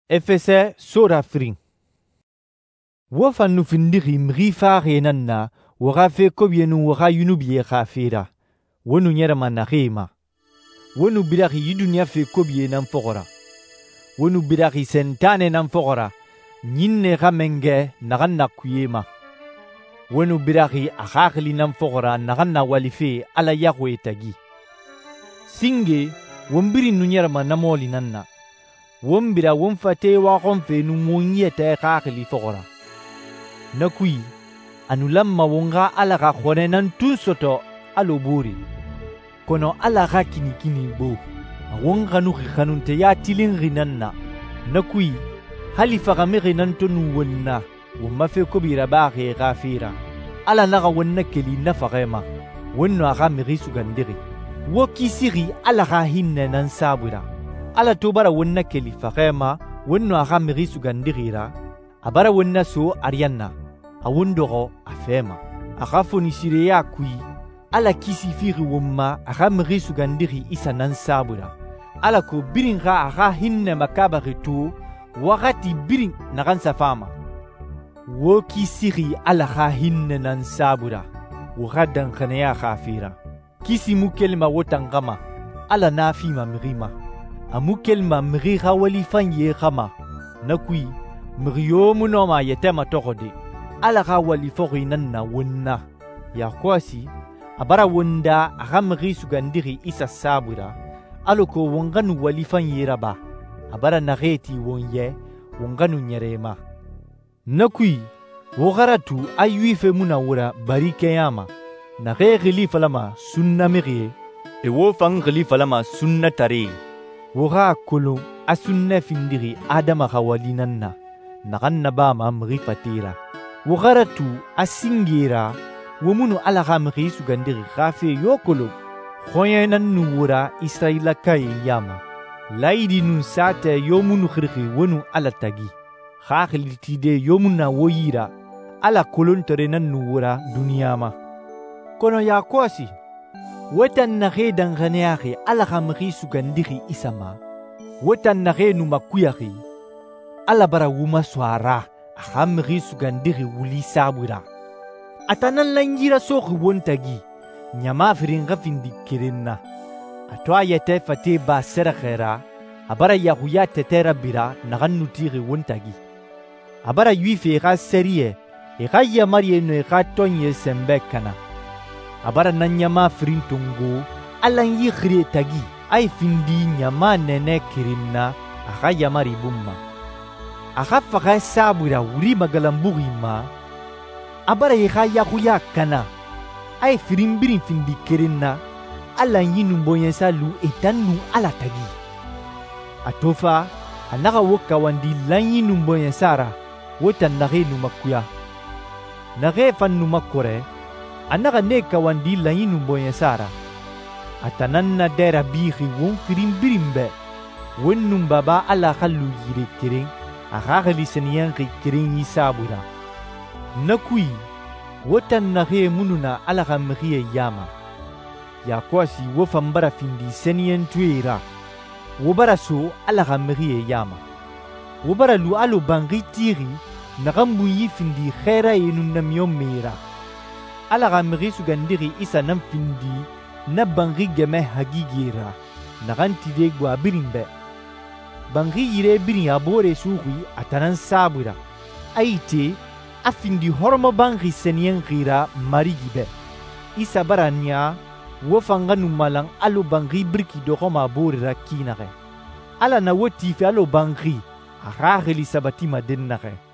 Efese sura firin. Wofa nufindiri mri faare nanna waga fe kobyenu waga yunubiye khafira. Wonu nyera manahima. Wonu bidaki yidunya fe kobye nan fogora. Wonu bidaki sentane nan fogora. Nyinne gamenge nagan nakuyema. Wonu bidaki akhakli nan fogora nagan na walife ala yahwe tagi. Singe wombiri nunyera manamoli nanna. Wombira womfate wa gomfe nu munyete kakili fogora. Nakui anulamma wonga ala ga khone nan tun soto aloburi. Kono ala ga kini bo. Wonga nu khanunte ya tilin rinanna. Nakui halifa ga mere nan tonu wonna. Womma fe kobira ba ge gafira. Ala naga wonna keli nafagema. Wonno aga meri sugandiri. Wo kisiri ala ga hinne nan sabura. Ala to bara wonna keli fakema wonno aga miri sugandirira abara wonna so arianna awundoro afema aga fonisire ya kui ala kisi firi womma aga miri sugandiri isa nan sabura ala ko biringa aga hinne makaba retu wakati birin nagan safama wo kisiri ala aga hinne nan sabura wagadan khanaya khafira kisi mukelma wotangama ala nafima mirima amukel ma mri khawali fanye khama nakui mriyo munoma yetema tokode ala khawali fogi nanna wonna ya kwasi abara wonda agamri sugandiri isa sabura aloko wonganu wali fanye raba abara nageti wonye wonganu nyerema nakui wogaratu ayuife munawura barike yama nage khalifa lama sunna miri e wo fang khalifa lama sunna tari woga kolo asunna findiri adama khawalinanna naganna ba ma mri fatira wogaratu asingira womunu ala khamri sugandiri khafe yokolo khoyenan nuwura israila kay yama laidi nun sate yomunu khirhi wonu ala tagi khakhilitide yomuna woyira ala kolontore nan nuwura duniyama kono ya kwasi wetan nage danganeake ala khamri sugandiri isama wetan nage numakuyaki ala bara wuma swara khamri sugandiri wuli sabura atanan langira soki wontagi nyama firinga findi kirenna atwa yete fate ba serakhera abara yahuya tetera bira nagannutiri wontagi abara yuife ga serie e ga yamariye no e ga tonye sembekana abara na nyama frintongo alan yi khire tagi ay findi nyama nene kirinna aga yamari bumma aga faga sabura wuri magalamburi ma abara yi ga yakuya kana ay firimbirin findi kirinna alan yi numboyen salu etanu ala tagi atofa anaga woka wandi lan yi numboyen sara wotan nage numakuya nage fan numakore anaga neka wandi layinu boye sara atananna dera bihi won firim birimbe wonnum baba ala khallu yire kirin akhali seniyan kirin yisabura nakui wotan nage mununa ala khamriye yama ya kwasi wo fambara findi seniyan tuira wo baraso ala khamriye yama wo baralu alu bangi tiri nagambu yifindi khaira yinun namyom mira ala gamri sugandiri isa nam findi na bangi geme hagigira naganti de gwa birimbe bangi yire birin abore suhi atanan sabura aite afindi hormo bangi senyen gira marigibe isa baranya wofanga numalang alo bangi briki dohoma bore rakinare ala na woti fe alo bangi akhageli sabati madennare